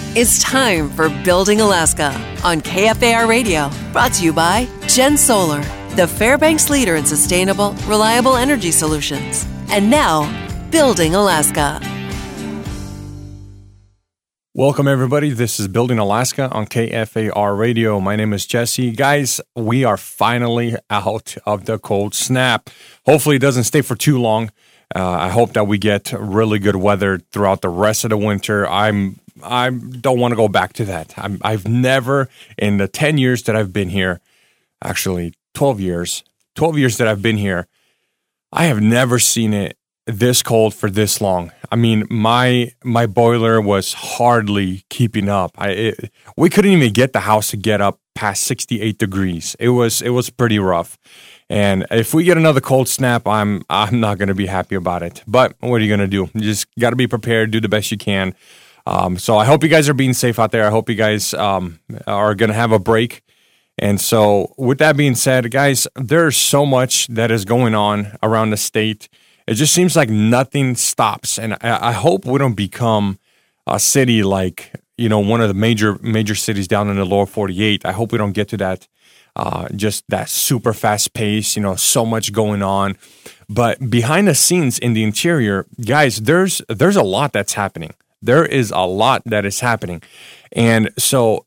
It's time for Building Alaska on KFAR Radio, brought to you by Gen Solar, the Fairbanks leader in sustainable, reliable energy solutions. And now, Building Alaska. Welcome, everybody. This is Building Alaska on KFAR Radio. My name is Jesse. Guys, we are finally out of the cold snap. Hopefully, it doesn't stay for too long. I hope that we get really good weather throughout the rest of the winter. I don't want to go back to that. I've never, in the 10 years that I've been here, actually 12 years that I've been here, I have never seen it this cold for this long. I mean, my boiler was hardly keeping up. We couldn't even get the house to get up past 68 degrees. It was pretty rough. And if we get another cold snap, I'm not going to be happy about it. But what are you going to do? You just got to be prepared, do the best you can. So I hope you guys are being safe out there. I hope you guys are going to have a break. And so with that being said, guys, there's so much that is going on around the state. It just seems like nothing stops. And I hope we don't become a city like, one of the major cities down in the lower 48. I hope we don't get to that. Just that super fast pace, so much going on. But behind the scenes in the interior, guys, there's a lot that's happening. There is a lot that is happening. And so,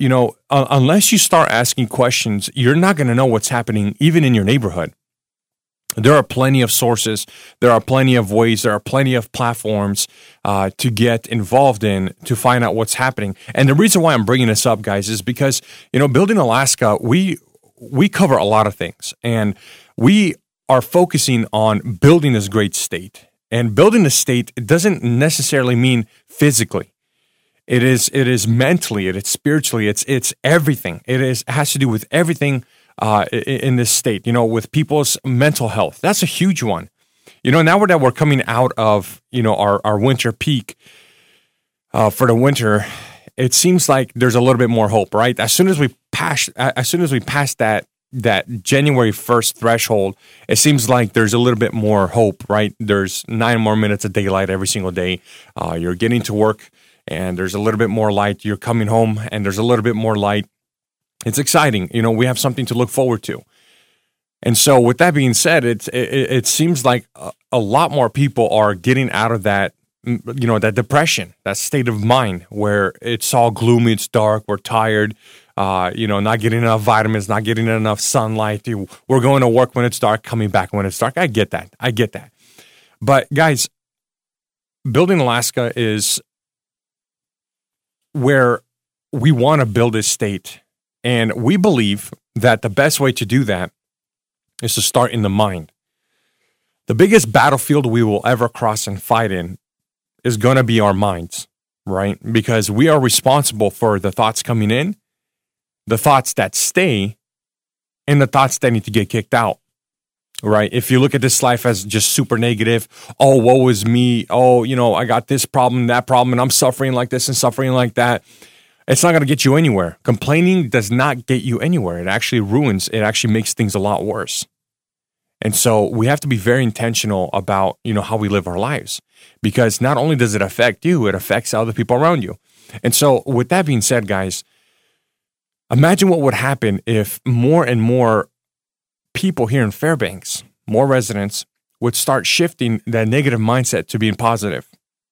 unless you start asking questions, you're not going to know what's happening even in your neighborhood. There are plenty of sources. There are plenty of ways. There are plenty of platforms to get involved in to find out what's happening. And the reason why I'm bringing this up, guys, is because, Building Alaska, we cover a lot of things. And we are focusing on building this great state. And building a state, it doesn't necessarily mean physically. It is mentally, it is spiritually, it's everything. It has to do with everything in this state, with people's mental health. That's a huge one. Now that we're coming out of, our winter peak for the winter, it seems like there's a little bit more hope, right? As soon as we pass that January 1st threshold, it seems like there's a little bit more hope, right? There's 9 more minutes of daylight every single day. You're getting to work and there's a little bit more light. You're coming home and there's a little bit more light. It's exciting. We have something to look forward to. And so with that being said, it seems like a lot more people are getting out of that, that depression, that state of mind where it's all gloomy, it's dark, we're tired, not getting enough vitamins, not getting enough sunlight. We're going to work when it's dark, coming back when it's dark. I get that. But guys, Building Alaska is where we want to build this state. And we believe that the best way to do that is to start in the mind. The biggest battlefield we will ever cross and fight in is going to be our minds, right? Because we are responsible for the thoughts coming in, the thoughts that stay, and the thoughts that need to get kicked out, right? If you look at this life as just super negative, oh, woe is me, oh, I got this problem, that problem, and I'm suffering like this and suffering like that, it's not going to get you anywhere. Complaining does not get you anywhere. It actually makes things a lot worse. And so we have to be very intentional about, how we live our lives, because not only does it affect you, it affects other people around you. And so with that being said, guys, imagine what would happen if more and more people here in Fairbanks, more residents, would start shifting that negative mindset to being positive.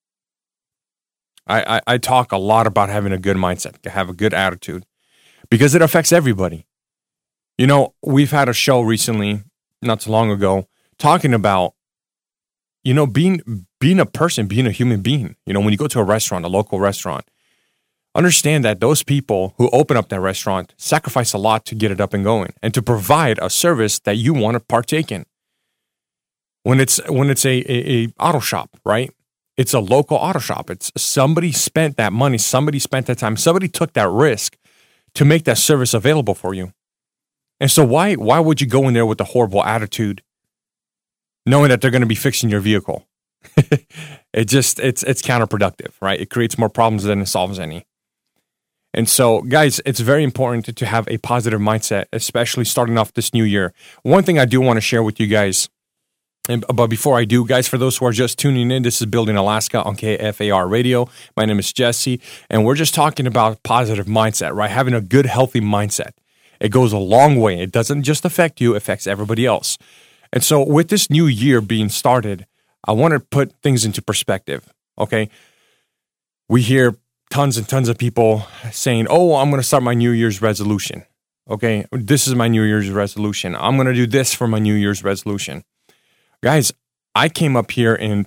I talk a lot about having a good mindset, to have a good attitude, because it affects everybody. We've had a show recently, not too long ago, talking about, being a person, being a human being. When you go to a restaurant, a local restaurant, understand that those people who open up that restaurant sacrifice a lot to get it up and going and to provide a service that you want to partake in. When it's a auto shop, right? It's a local auto shop. It's somebody spent that money, somebody spent that time, somebody took that risk to make that service available for you. And so why would you go in there with a horrible attitude, knowing that they're going to be fixing your vehicle? It's counterproductive, right? It creates more problems than it solves any. And so, guys, it's very important to have a positive mindset, especially starting off this new year. One thing I do want to share with you guys But before I do, guys, for those who are just tuning in, this is Building Alaska on KFAR Radio. My name is Jesse, and we're just talking about positive mindset, right? Having a good, healthy mindset. It goes a long way. It doesn't just affect you, it affects everybody else. And so with this new year being started, I want to put things into perspective, okay? We hear tons and tons of people saying, oh, I'm going to start my New Year's resolution, okay? This is my New Year's resolution. I'm going to do this for my New Year's resolution. Guys, I came up here in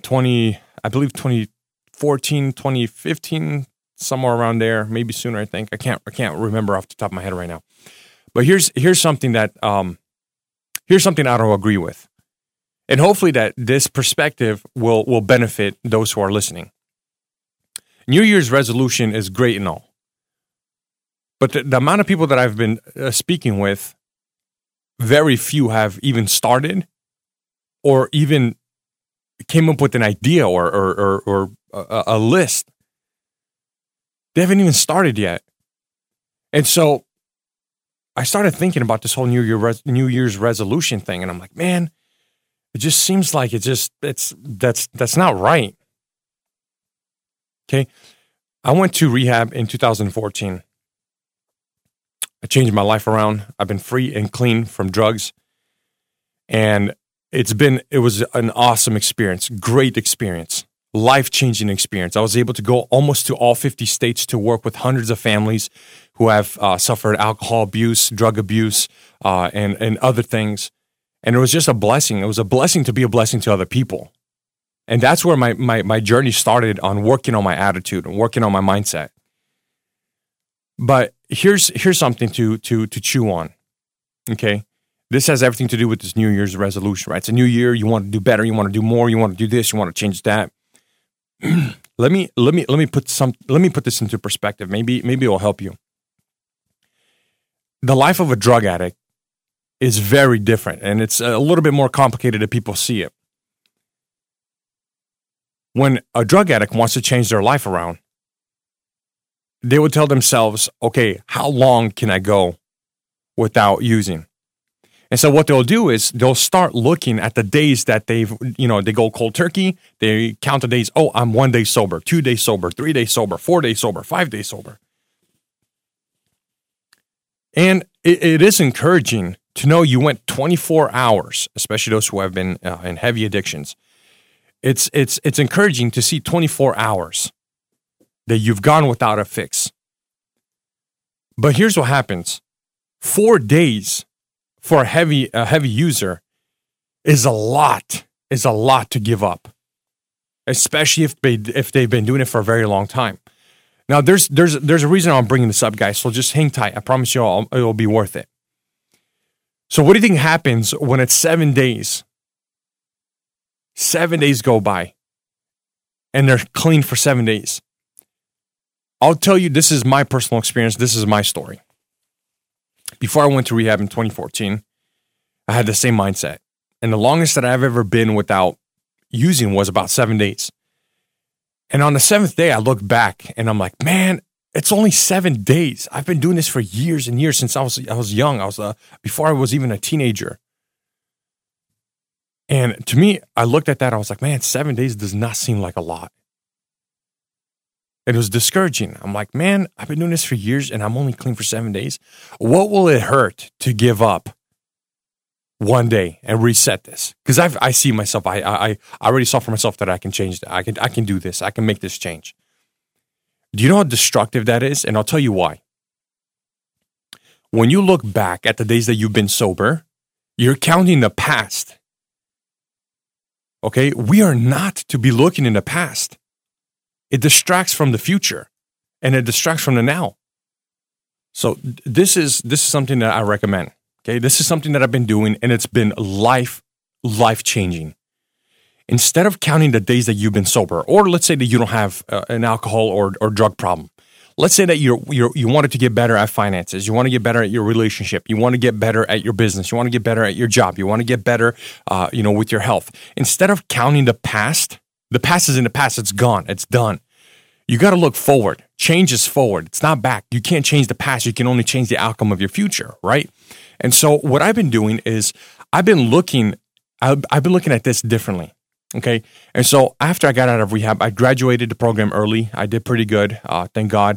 2014, 2015, somewhere around there, maybe sooner, I think. I can't remember off the top of my head right now. But here's something that I don't agree with. And hopefully that this perspective will benefit those who are listening. New Year's resolution is great and all. But the amount of people that I've been speaking with, very few have even started or even came up with an idea or a list. They haven't even started yet. And so I started thinking about this whole New Year's resolution thing, and I'm like, man, it just seems like that's not right. Okay, I went to rehab in 2014. I changed my life around. I've been free and clean from drugs, and it was an awesome experience, great experience, life-changing experience. I was able to go almost to all 50 states to work with hundreds of families who have suffered alcohol abuse, drug abuse, and other things. And it was just a blessing. It was a blessing to be a blessing to other people. And that's where my journey started on working on my attitude and working on my mindset. But here's something to chew on, okay? This has everything to do with this New Year's resolution, right? It's a new year. You want to do better. You want to do more. You want to do this. You want to change that. Let me put this into perspective. Maybe it will help you. The life of a drug addict is very different, and it's a little bit more complicated than people see it. When a drug addict wants to change their life around, they would tell themselves, okay, how long can I go without using? And so what they'll do is they'll start looking at the days that they go cold turkey. They count the days. Oh, I'm 1 day sober, 2 days sober, 3 days sober, 4 days sober, 5 days sober. And it is encouraging to know you went 24 hours, especially those who have been in heavy addictions. It's encouraging to see 24 hours that you've gone without a fix. But here's what happens. 4 days for a heavy user is a lot to give up, especially if they've been doing it for a very long time. Now, there's a reason I'm bringing this up, guys, so just hang tight. I promise you all it will be worth it. So what do you think happens when it's 7 days? 7 days go by, and they're clean for 7 days. I'll tell you, this is my personal experience. This is my story. Before I went to rehab in 2014, I had the same mindset. And the longest that I've ever been without using was about 7 days. And on the 7th day, I look back and I'm like, man, it's only 7 days. I've been doing this for years and years since I was young. Before I was even a teenager. And to me, I looked at that. I was like, man, 7 days does not seem like a lot. It was discouraging. I'm like, man, I've been doing this for years and I'm only clean for 7 days. What will it hurt to give up 1 day and reset this? Because I see myself. I already saw for myself that I can change that. I can do this. I can make this change. Do you know how destructive that is? And I'll tell you why. When you look back at the days that you've been sober, you're counting the past. Okay? We are not to be looking in the past. It distracts from the future, and it distracts from the now. So this is something that I recommend. Okay, this is something that I've been doing, and it's been life-changing. Instead of counting the days that you've been sober, or let's say that you don't have an alcohol or drug problem. Let's say that you wanted to get better at finances. You want to get better at your relationship. You want to get better at your business. You want to get better at your job. You want to get better, with your health. Instead of counting the past is in the past. It's gone. It's done. You got to look forward. Change is forward. It's not back. You can't change the past. You can only change the outcome of your future, right? And so what I've been doing is I've been looking I've been looking at this differently. Okay. And so after I got out of rehab, I graduated the program early. I did pretty good. Thank God.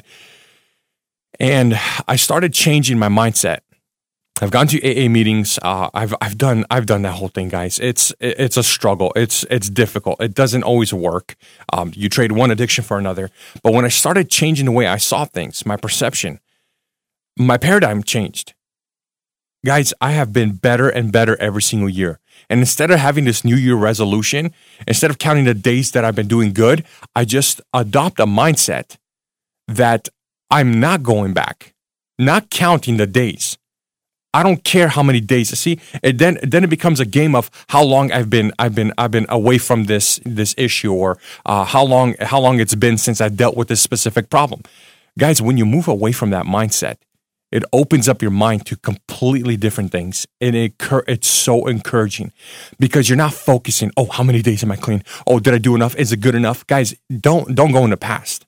And I started changing my mindset. I've gone to AA meetings. I've done that whole thing, guys. It's a struggle. It's difficult. It doesn't always work. You trade one addiction for another. But when I started changing the way I saw things, my perception, my paradigm changed. Guys, I have been better and better every single year. And instead of having this New Year resolution, instead of counting the days that I've been doing good, I just adopt a mindset that I'm not going back, not counting the days. I don't care how many days. See, then it becomes a game of how long I've been away from this issue, or how long it's been since I dealt with this specific problem. Guys, when you move away from that mindset, it opens up your mind to completely different things, and it's so encouraging because you're not focusing. Oh, how many days am I clean? Oh, did I do enough? Is it good enough? Guys, don't go in the past.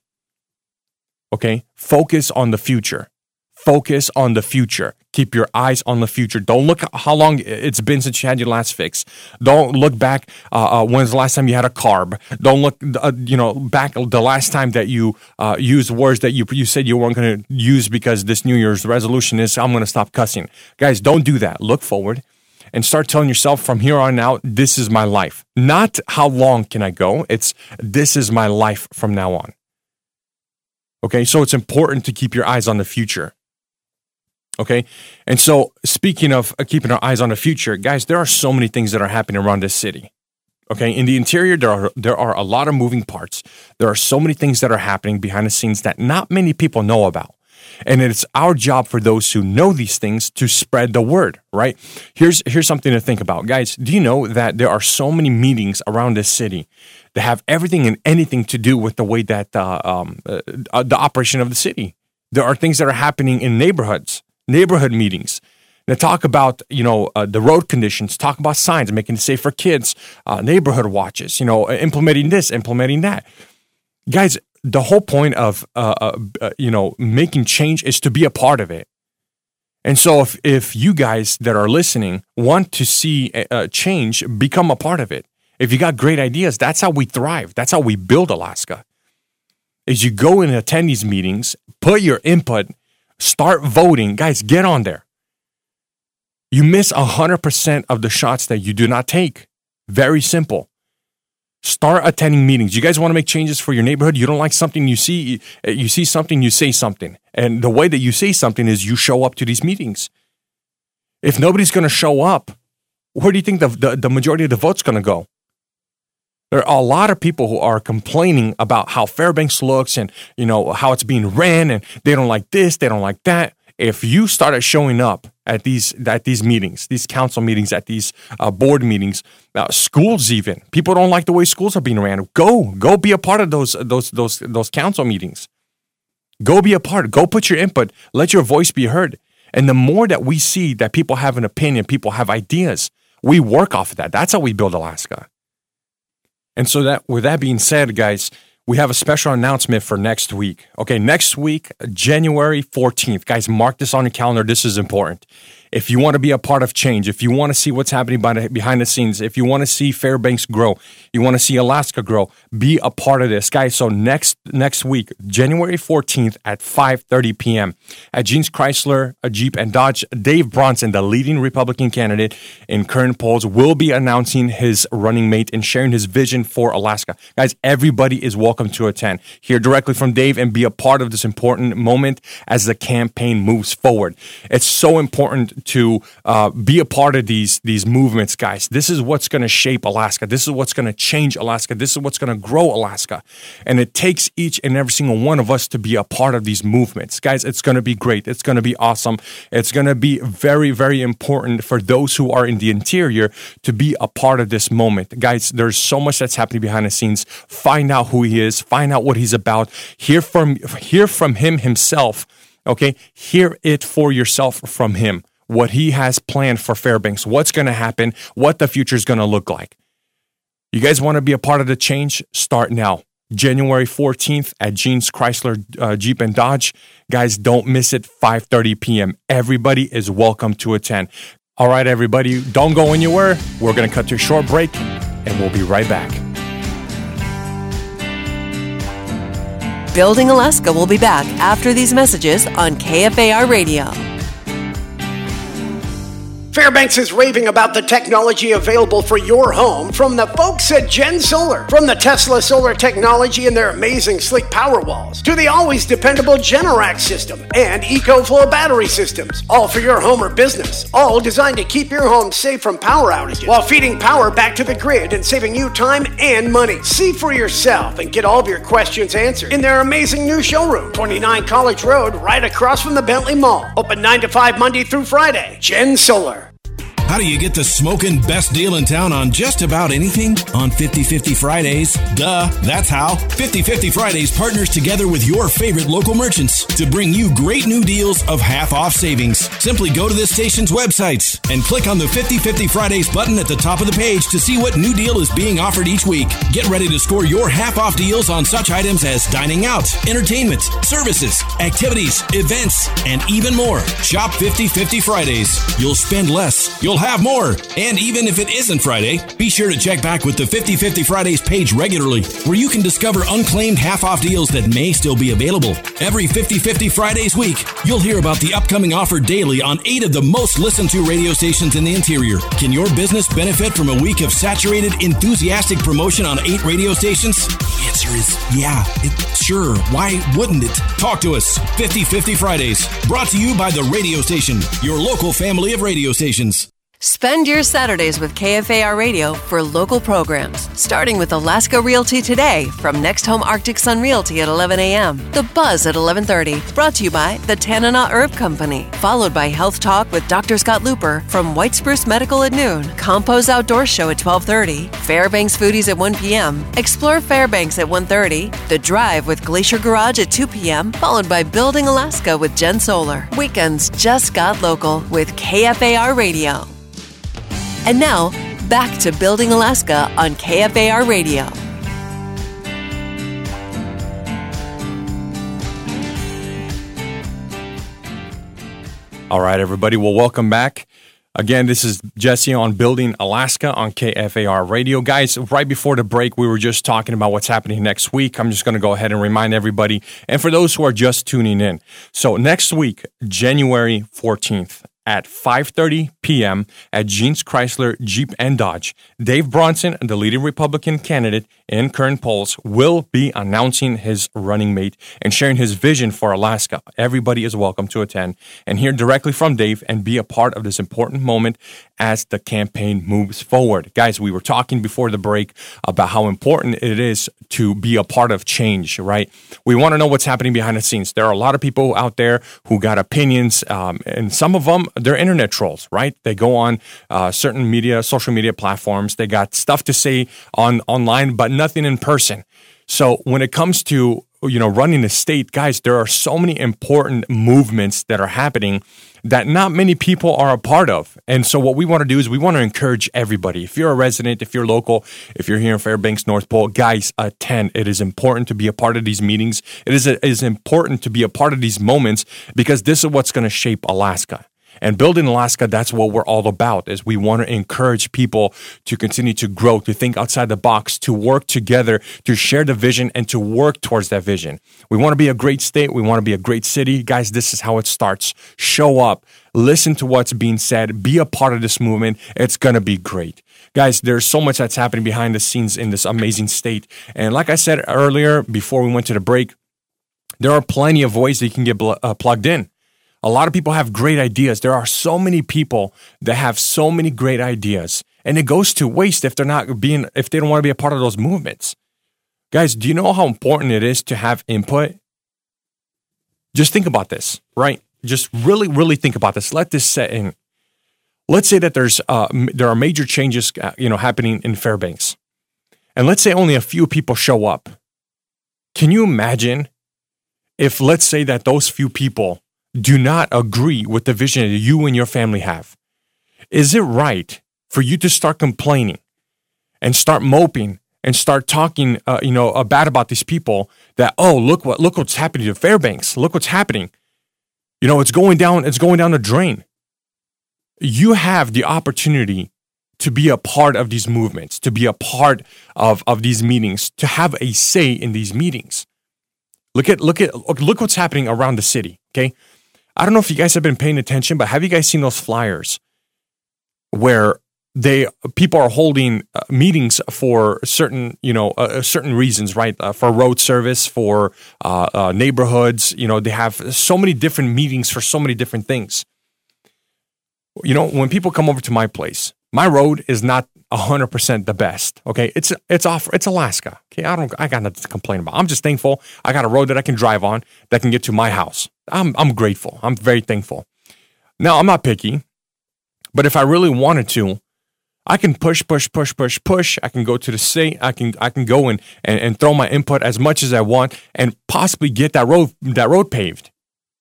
Okay, focus on the future. Focus on the future. Keep your eyes on the future. Don't look at how long it's been since you had your last fix. Don't look back. When's the last time you had a carb? Don't look, back the last time that you used words that you said you weren't going to use because this New Year's resolution is I'm going to stop cussing. Guys, don't do that. Look forward and start telling yourself from here on out, this is my life. Not how long can I go? It's this is my life from now on. Okay, so it's important to keep your eyes on the future. Okay, and so speaking of keeping our eyes on the future, guys, there are so many things that are happening around this city. Okay, in the interior, there are a lot of moving parts. There are so many things that are happening behind the scenes that not many people know about. And it's our job for those who know these things to spread the word, right? Here's something to think about. Guys, do you know that there are so many meetings around this city that have everything and anything to do with the way that the operation of the city? There are things that are happening in neighborhood meetings. They talk about, the road conditions, talk about signs, making it safe for kids, neighborhood watches, implementing this, implementing that. Guys, the whole point of, making change is to be a part of it. And so if you guys that are listening want to see change, become a part of it. If you got great ideas, that's how we thrive. That's how we build Alaska. Is you go and attend these meetings, put your input, start voting. Guys, get on there. You miss 100% of the shots that you do not take. Very simple. Start attending meetings. You guys want to make changes for your neighborhood? You don't like something you see something, you say something. And the way that you say something is you show up to these meetings. If nobody's going to show up, where do you think the majority of the vote's going to go? There are a lot of people who are complaining about how Fairbanks looks and, how it's being ran, and they don't like this, they don't like that. If you started showing up at these meetings, these council meetings, at these board meetings, schools even, people don't like the way schools are being ran. Go be a part of those council meetings. Go be a part. Go put your input. Let your voice be heard. And the more that we see that people have an opinion, people have ideas, we work off of that. That's how we build Alaska. And so with that being said, guys, we have a special announcement for next week. Okay, next week, January 14th. Guys, mark this on your calendar. This is important. If you want to be a part of change, if you want to see what's happening behind the scenes, if you want to see Fairbanks grow, you want to see Alaska grow, be a part of this. Guys, so next week, January 14th at 5:30 p.m. at Jeans Chrysler, Jeep, and Dodge, Dave Bronson, the leading Republican candidate in current polls, will be announcing his running mate and sharing his vision for Alaska. Guys, everybody is welcome to attend. Hear directly from Dave and be a part of this important moment as the campaign moves forward. It's so important to be a part of these movements, guys. This is what's going to shape Alaska. This is what's going to change Alaska. This is what's going to grow Alaska. And it takes each and every single one of us to be a part of these movements. Guys, it's going to be great. It's going to be awesome. It's going to be very, very important for those who are in the interior to be a part of this moment. Guys, there's so much that's happening behind the scenes. Find out who he is. Find out what he's about. Hear from him himself. Okay? Hear it for yourself from him. What he has planned for Fairbanks, what's going to happen, what the future is going to look like. You guys want to be a part of the change? Start now. January 14th at Jeans Chrysler, Jeep, and Dodge. Guys, don't miss it, 5:30 p.m. Everybody is welcome to attend. All right, everybody, don't go anywhere. We're going to cut to a short break, and we'll be right back. Building Alaska will be back after these messages on KFAR Radio. Fairbanks is raving about the technology available for your home from the folks at Gen Solar. From the Tesla solar technology and their amazing sleek power walls to the always dependable Generac system and EcoFlow battery systems. All for your home or business. All designed to keep your home safe from power outages while feeding power back to the grid and saving you time and money. See for yourself and get all of your questions answered in their amazing new showroom, 29 College Road, right across from the Bentley Mall. Open 9 to 5 Monday through Friday. Gen Solar. How do you get the smoking best deal in town on just about anything? On 50/50 Fridays. Duh, that's how. 50/50 Fridays partners together with your favorite local merchants to bring you great new deals of half-off savings. Simply go to this station's websites and click on the 50/50 Fridays button at the top of the page to see what new deal is being offered each week. Get ready to score your half-off deals on such items as dining out, entertainment, services, activities, events, and even more. Shop 50/50 Fridays. You'll spend less. You'll have more. And even if it isn't Friday, be sure to check back with the 50/50 Fridays page regularly, where you can discover unclaimed half-off deals that may still be available. Every 50/50 Fridays week, you'll hear about the upcoming offer daily on 8 of the most listened to radio stations in the interior. Can your business benefit from a week of saturated, enthusiastic promotion on 8 radio stations? The answer is yeah. Sure. Why wouldn't it? Talk to us. 50/50 Fridays. Brought to you by the radio station, your local family of radio stations. Spend your Saturdays with KFAR Radio for local programs, starting with Alaska Realty Today from Next Home Arctic Sun Realty at 11 a.m., The Buzz at 11:30, brought to you by the Tanana Herb Company, followed by Health Talk with Dr. Scott Looper from White Spruce Medical at noon, Compose Outdoor Show at 12:30, Fairbanks Foodies at 1 p.m., Explore Fairbanks at 1:30, The Drive with Glacier Garage at 2 p.m., followed by Building Alaska with Gen Solar. Weekends just got local with KFAR Radio. And now, back to Building Alaska on KFAR Radio. All right, everybody. Well, welcome back. Again, this is Jesse on Building Alaska on KFAR Radio. Guys, right before the break, we were just talking about what's happening next week. I'm just going to go ahead and remind everybody, and for those who are just tuning in. So next week, January 14th, at 5:30 p.m. at Jeans Chrysler Jeep and Dodge, Dave Bronson, the leading Republican candidate in current polls, will be announcing his running mate and sharing his vision for Alaska. Everybody is welcome to attend and hear directly from Dave and be a part of this important moment as the campaign moves forward. Guys, we were talking before the break about how important it is to be a part of change, right? We want to know what's happening behind the scenes. There are a lot of people out there who got opinions, and some of them, they're internet trolls, right? They go on certain media, social media platforms. They got stuff to say online, but nothing in person. So when it comes to running the state, guys, there are so many important movements that are happening that not many people are a part of. And so what we want to do is we want to encourage everybody. If you're a resident, if you're local, if you're here in Fairbanks, North Pole, guys, attend. It is important to be a part of these meetings. It is important to be a part of these moments because this is what's going to shape Alaska. And Building Alaska, that's what we're all about, is we want to encourage people to continue to grow, to think outside the box, to work together, to share the vision, and to work towards that vision. We want to be a great state. We want to be a great city. Guys, this is how it starts. Show up. Listen to what's being said. Be a part of this movement. It's going to be great. Guys, there's so much that's happening behind the scenes in this amazing state. And like I said earlier, before we went to the break, there are plenty of ways that you can get plugged in. A lot of people have great ideas. There are so many people that have so many great ideas, and it goes to waste if they don't want to be a part of those movements. Guys, do you know how important it is to have input? Just think about this, right? Just really, really think about this. Let this set in. Let's say that there are major changes, happening in Fairbanks, and let's say only a few people show up. Can you imagine if, let's say, that those few people do not agree with the vision that you and your family have? Is it right for you to start complaining and start moping and start talking, bad about these people that, look what's happening to Fairbanks. Look what's happening. It's going down the drain. you have the opportunity to be a part of these movements, to be a part of these meetings, to have a say in these meetings. Look what's happening around the city, okay? I don't know if you guys have been paying attention, but have you guys seen those flyers where people are holding meetings for certain reasons, right? For road service, for neighborhoods. They have so many different meetings for so many different things. When people come over to my place, my road is not 100% the best. Okay, it's Alaska. Okay, I got nothing to complain about. I'm just thankful I got a road that I can drive on that can get to my house. I'm grateful. I'm very thankful. Now, I'm not picky, but if I really wanted to, I can push. I can go to the state. I can go and throw my input as much as I want and possibly get that road paved.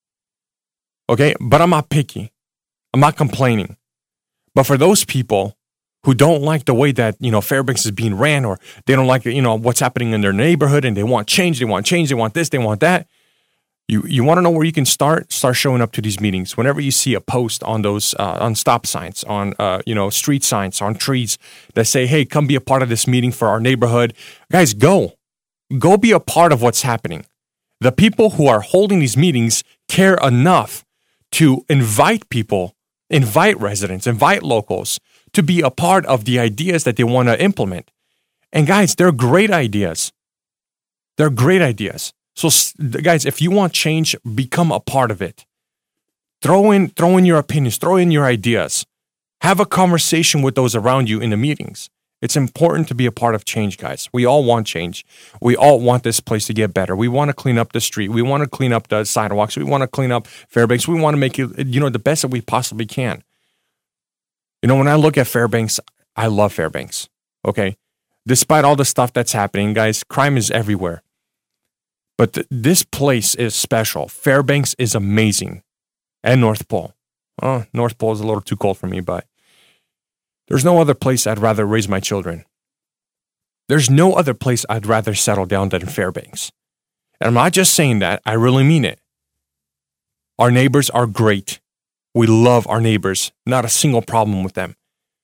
Okay, but I'm not picky. I'm not complaining. But for those people who don't like the way that, Fairbanks is being ran, or they don't like, what's happening in their neighborhood, and they want change, they want this, they want that, you want to know where you can start showing up to these meetings. Whenever you see a post on those, on stop signs, on, street signs, on trees that say, hey, come be a part of this meeting for our neighborhood. Guys, go be a part of what's happening. The people who are holding these meetings care enough to invite people, invite residents, invite locals to be a part of the ideas that they want to implement. And guys, they're great ideas. They're great ideas. So guys, if you want change, become a part of it. Throw in your opinions, throw in your ideas. Have a conversation with those around you in the meetings. It's important to be a part of change, guys. We all want change. We all want this place to get better. We want to clean up the street. We want to clean up the sidewalks. We want to clean up Fairbanks. We want to make it, the best that we possibly can. When I look at Fairbanks, I love Fairbanks, okay? Despite all the stuff that's happening, guys, crime is everywhere. But this place is special. Fairbanks is amazing. And North Pole. Oh, North Pole is a little too cold for me, but there's no other place I'd rather raise my children. There's no other place I'd rather settle down than Fairbanks. And I'm not just saying that, I really mean it. Our neighbors are great. We love our neighbors. Not a single problem with them.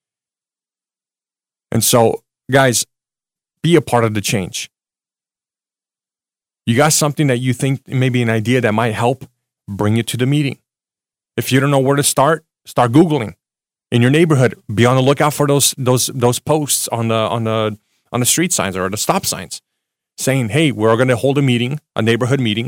And so, guys, be a part of the change. You got something that you think maybe an idea that might help, bring it to the meeting. If you don't know where to start Googling. In your neighborhood, be on the lookout for those posts on the street signs or the stop signs saying, hey, we're going to hold a neighborhood meeting,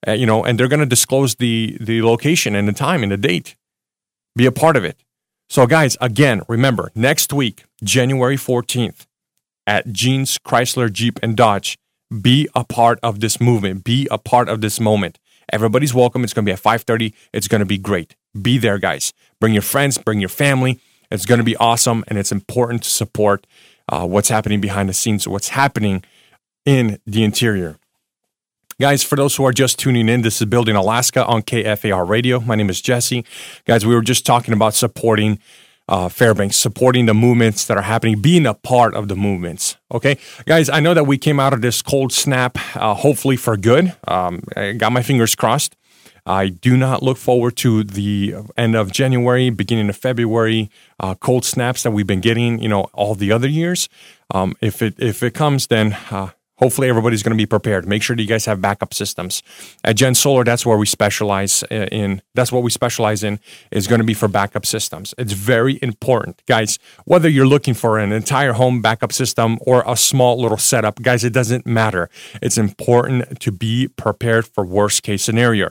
and they're going to disclose the location and the time and the date. Be a part of it. So guys, again, remember, next week, January 14th at Jeans Chrysler Jeep and Dodge, be a part of this movement. Be a part of this moment. Everybody's welcome. It's going to be at 5:30. It's going to be great. Be there, guys. Bring your friends. Bring your family. It's going to be awesome, and it's important to support what's happening behind the scenes, what's happening in the interior. Guys, for those who are just tuning in, this is Building Alaska on KFAR Radio. My name is Jesse. Guys, we were just talking about supporting Fairbanks, supporting the movements that are happening, being a part of the movements. Okay, guys, I know that we came out of this cold snap, hopefully for good. I got my fingers crossed. I do not look forward to the end of January, beginning of February, cold snaps that we've been getting, all the other years. If it comes, then hopefully everybody's going to be prepared. Make sure that you guys have backup systems. At Gen Solar, that's where we specialize in. That's what we specialize in, is going to be for backup systems. It's very important. Guys, whether you're looking for an entire home backup system or a small little setup, guys, it doesn't matter. It's important to be prepared for worst case scenario.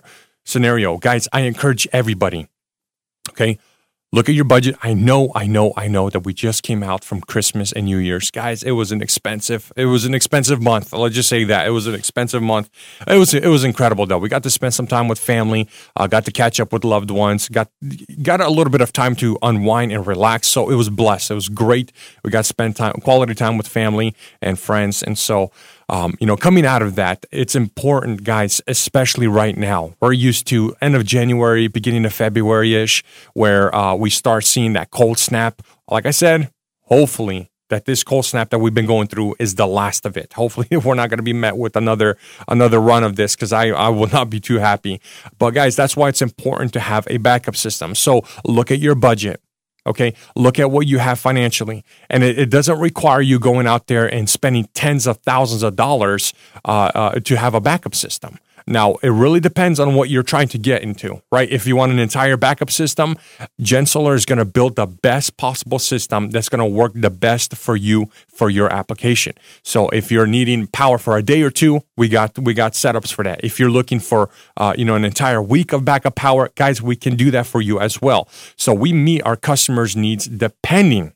Guys, I encourage everybody, okay? Look at your budget. I know that we just came out from Christmas and New Year's. Guys, it was an expensive month. Let's just say that. It was an expensive month. It was incredible though. We got to spend some time with family, got to catch up with loved ones, got a little bit of time to unwind and relax. So it was blessed. It was great. We got to spend quality time with family and friends. And so coming out of that, it's important, guys, especially right now. We're used to end of January, beginning of February-ish, where we start seeing that cold snap. Like I said, hopefully that this cold snap that we've been going through is the last of it. Hopefully we're not going to be met with another run of this, because I will not be too happy. But guys, that's why it's important to have a backup system. So look at your budget. Okay, look at what you have financially, and it doesn't require you going out there and spending tens of thousands of dollars to have a backup system. Now, it really depends on what you're trying to get into, right? If you want an entire backup system, GenSolar is going to build the best possible system that's going to work the best for you for your application. So if you're needing power for a day or two, we got setups for that. If you're looking for an entire week of backup power, guys, we can do that for you as well. So we meet our customers' needs depending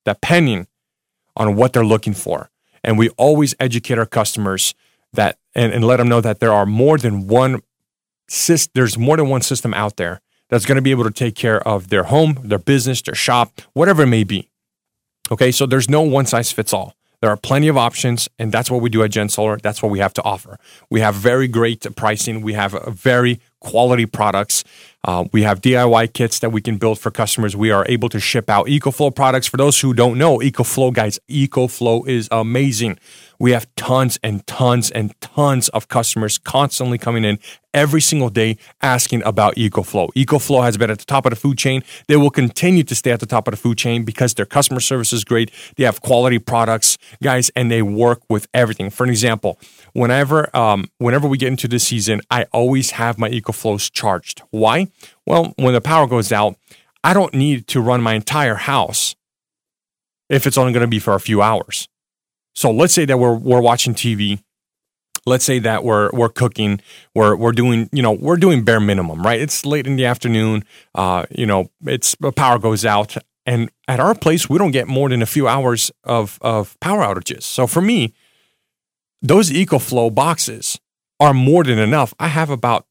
on what they're looking for, and we always educate our customers that and let them know that there are more than one there's more than one system out there that's going to be able to take care of their home, their business, their shop, whatever it may be. Okay, so there's no one size fits all. There are plenty of options, and that's what we do at GenSolar. That's what we have to offer. We have very great pricing. We have very quality products. We have DIY kits that we can build for customers. We are able to ship out EcoFlow products. For those who don't know, EcoFlow, guys, EcoFlow is amazing. We have tons and tons and tons of customers constantly coming in every single day asking about EcoFlow. EcoFlow has been at the top of the food chain. They will continue to stay at the top of the food chain because their customer service is great. They have quality products, guys, and they work with everything. For an example, whenever we get into this season, I always have my EcoFlows charged. Why? Well, when the power goes out, I don't need to run my entire house if it's only going to be for a few hours. So let's say that we're watching TV. Let's say that we're cooking. We're doing bare minimum, right? It's late in the afternoon. The power goes out, and at our place we don't get more than a few hours of power outages. So for me, those EcoFlow boxes are more than enough. I have about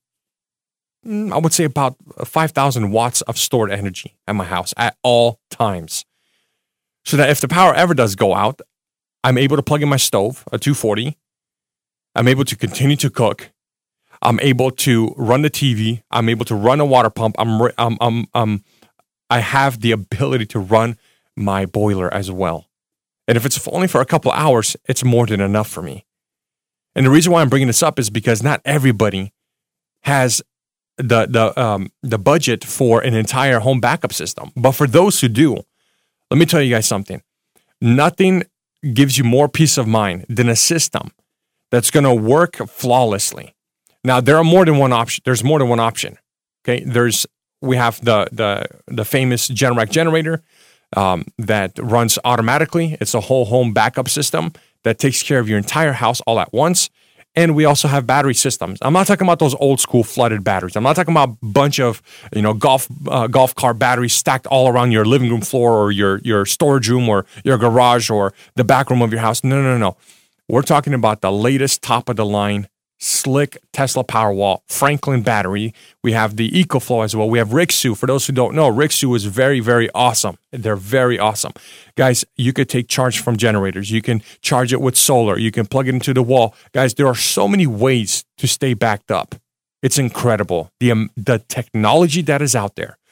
5,000 watts of stored energy at my house at all times, so that if the power ever does go out, I'm able to plug in my stove, a 240. I'm able to continue to cook. I'm able to run the TV. I'm able to run a water pump. I have the ability to run my boiler as well. And if it's only for a couple hours, it's more than enough for me. And the reason why I'm bringing this up is because not everybody has the budget for an entire home backup system. But for those who do, let me tell you guys something. Nothing gives you more peace of mind than a system that's going to work flawlessly. Now, there are more than one option. There's more than one option. Okay, we have the famous Generac generator that runs automatically. It's a whole home backup system that takes care of your entire house all at once. And we also have battery systems. I'm not talking about those old school flooded batteries. I'm not talking about a bunch of golf cart batteries stacked all around your living room floor or your storage room or your garage or the back room of your house. No. We're talking about the latest top of the line slick Tesla Powerwall Franklin battery. We have the EcoFlow as well. We have Rixsu. For those who don't know, Rixsu is very, very awesome. They're very awesome. Guys, you could take charge from generators. You can charge it with solar. You can plug it into the wall. Guys, there are so many ways to stay backed up. It's incredible. The technology that is out there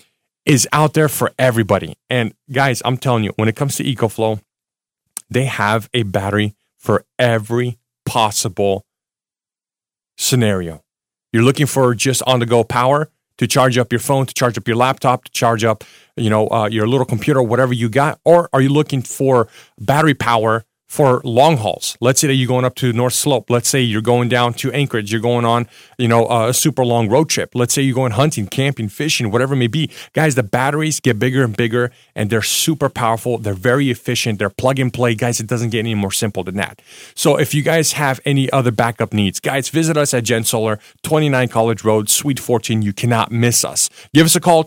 for everybody. And guys, I'm telling you, when it comes to EcoFlow, they have a battery for every possible scenario. You're looking for just on-the-go power to charge up your phone, to charge up your laptop, to charge up, your little computer, whatever you got, or are you looking for battery power for long hauls? Let's say that you're going up to North Slope. Let's say you're going down to Anchorage. You're going on, a super long road trip. Let's say you're going hunting, camping, fishing, whatever it may be. Guys, the batteries get bigger and bigger, and they're super powerful. They're very efficient. They're plug and play. Guys, it doesn't get any more simple than that. So if you guys have any other backup needs, guys, visit us at GenSolar, 29 College Road, Suite 14. You cannot miss us. Give us a call,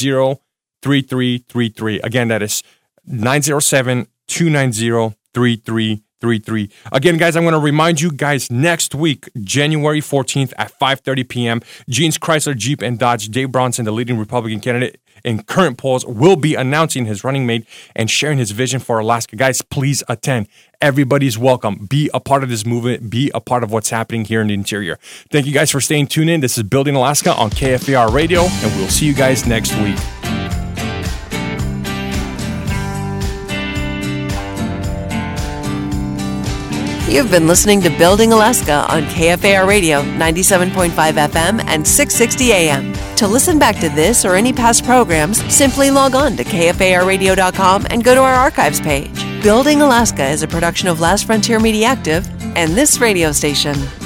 290-3333. Again, that is 907-290-3333. Again, guys, I'm going to remind you guys, next week, January 14th at 5:30 p.m., Jeans Chrysler, Jeep, and Dodge, Dave Bronson, the leading Republican candidate in current polls, will be announcing his running mate and sharing his vision for Alaska. Guys, please attend. Everybody's welcome. Be a part of this movement. Be a part of what's happening here in the interior. Thank you guys for staying tuned in. This is Building Alaska on KFAR Radio, and we'll see you guys next week. You've been listening to Building Alaska on KFAR Radio, 97.5 FM and 660 AM. To listen back to this or any past programs, simply log on to KFARradio.com and go to our archives page. Building Alaska is a production of Last Frontier Media Active and this radio station.